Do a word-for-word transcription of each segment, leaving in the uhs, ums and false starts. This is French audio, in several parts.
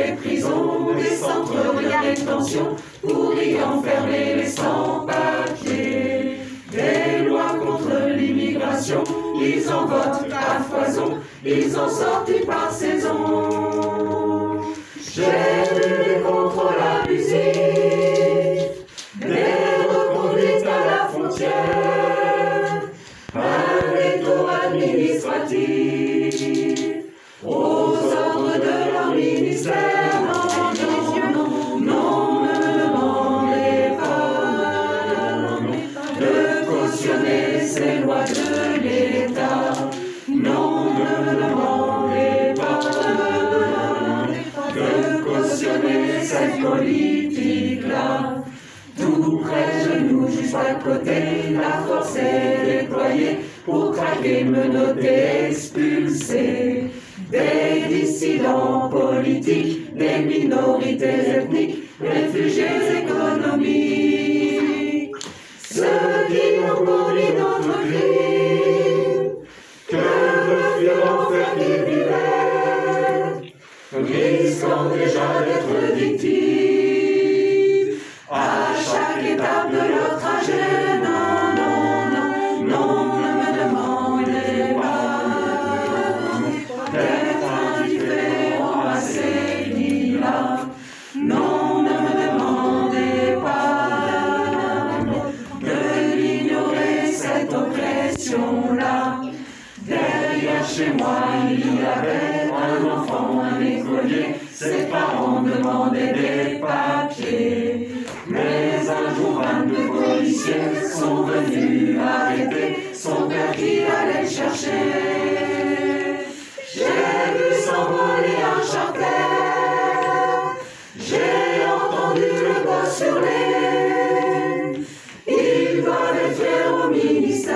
des prisons, des centres de rétention, pour y enfermer les sans-papiers. Des lois contre l'immigration, ils en votent à foison, ils en sortent par saison. J'ai vu des contrôles abusifs, des reconduites à la frontière, un veto administratif aux ordres de leur ministère. Non, non, non, non, ne me demandez pas de cautionner ces lois de l'État. Non, ne me demandez pas de cautionner cette politique-là. Tout près de nous, juste à côté, la force est déployée pour traquer, menotter, expulser des dissidents politiques, des minorités ethniques, réfugiés économiques. Ceux qui ont commis d'autres crimes que de fuir l'enfer qu'ils vivaient, risquant déjà d'être victimes à chaque étape de leur trajet. Non, non, non, non, ne me demandez pas d'être indifférent à ces vies-là. Non, ne me demandez pas de l'ignorer, cette oppression-là. Derrière chez moi, il y avait un enfant, un écolier. Ses parents demandaient des papiers. Mais un jour, vingt-deux policiers sont venus arrêter son père qui allait le chercher. J'ai vu s'envoler un charter, j'ai entendu le gosse hurler. Ils doivent être fiers au ministère,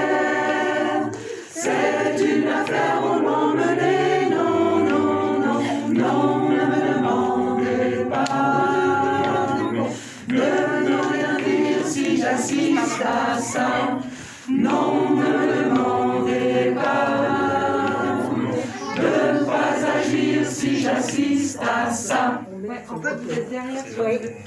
c'est une affaire, on l'emmenait. Non, non, non, non, ne me demandez pas de ne rien dire si j'assiste à ça. Non, ne me demandez pas de ne pas agir si j'assiste à ça. Ouais, en fait, vous êtes derrière.